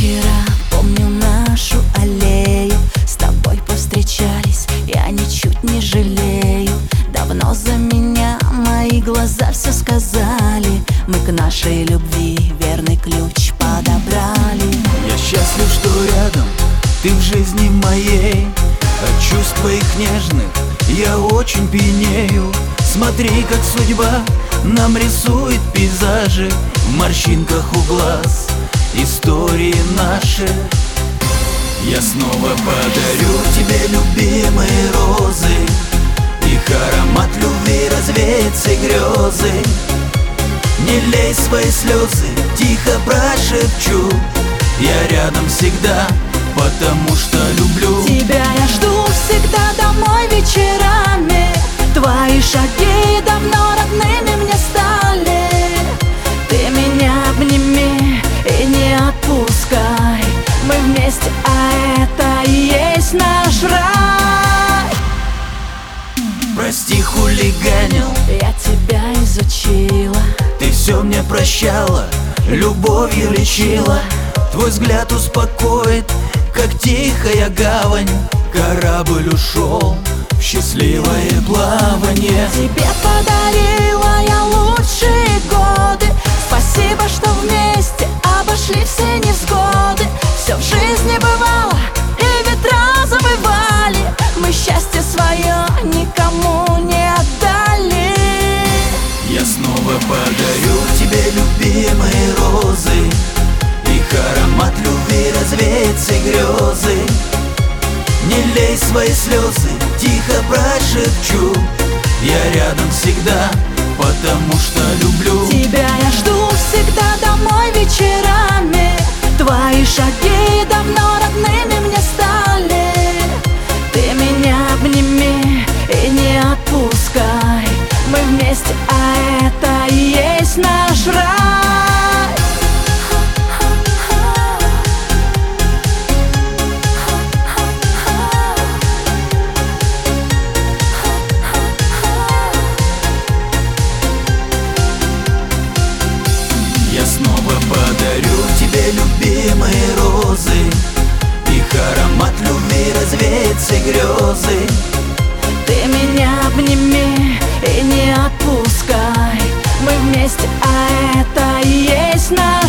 вечера, помню нашу аллею. С тобой повстречались, я ничуть не жалею. Давно за меня мои глаза все сказали. Мы к нашей любви верный ключ подобрали. Я счастлив, что рядом ты в жизни моей. От чувств твоих нежных я очень пьянею. Смотри, как судьба нам рисует пейзажи в морщинках у глаз, истории наши. Я снова подарю тебе любимые розы, их аромат любви развеет все грезы. Не лей свои слезы, тихо прошепчу, я рядом всегда, потому что люблю. Тебя я жду всегда домой вечерами. Твои шаги давно родными мне стали. Ты меня обними и не отпускай. Мы вместе, а это и есть наш рай. Прости, хулиганил, Я тебя изучила. ты все мне прощала, любовью лечила. Твой взгляд успокоит, как тихая гавань. Корабль ушел в счастливое плавание. Тебе подарила я лучшие годы. Спасибо, что вместе обошли все невзгоды. Все в жизни бывало, и ветра забывали. Мы счастье свое никому не отдали. Я снова подарю тебе любимые розы, их аромат любви развеет все грезы. Не лей свои слезы, тихо прошепчу, я рядом всегда, потому что люблю. Тебя я жду всегда домой вечерами. Твои шаги давно родными мне стали. Ты меня обними и не отпускай. Мы вместе, а это и есть наш рай. Я снова подарю тебе любимые розы, их аромат любви развеет все грезы. Ты меня обними и не отпускай. Мы вместе, а это и есть наш